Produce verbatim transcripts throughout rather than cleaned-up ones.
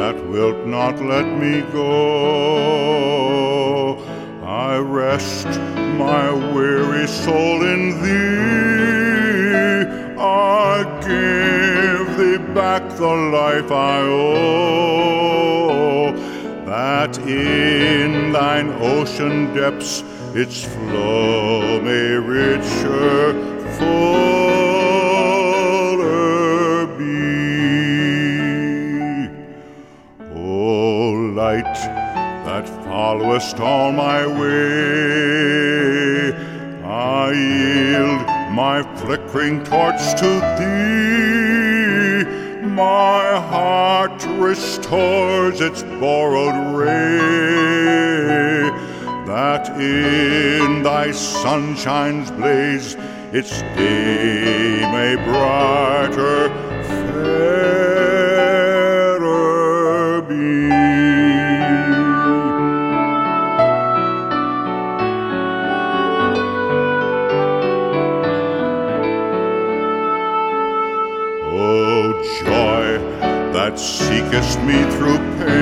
that wilt not let me go. I rest my weary soul in thee. I give thee back the life I owe, that in thine ocean depths its flow may richer, fuller be. O light that followest all my way, I yield my flickering torch to thee. My heart restores its borrowed ray, that in thy sunshine's blaze its day may brighter, fairer be. O joy that seekest me through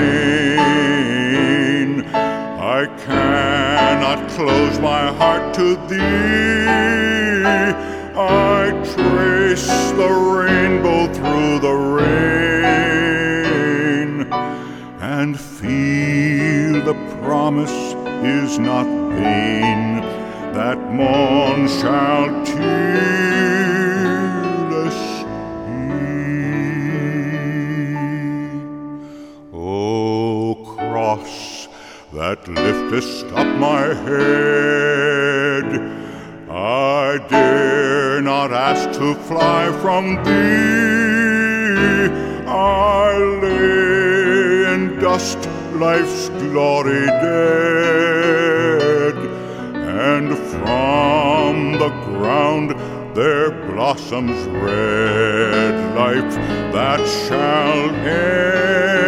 pain, I cannot close my heart to thee. I trace the rainbow through the rain, and feel the promise is not vain, that morn shall tearless be. O cross that liftest up my head, I dare not ask to fly from thee. I lay in dust, life's glory dead, and from the ground there blossoms red life that shall end.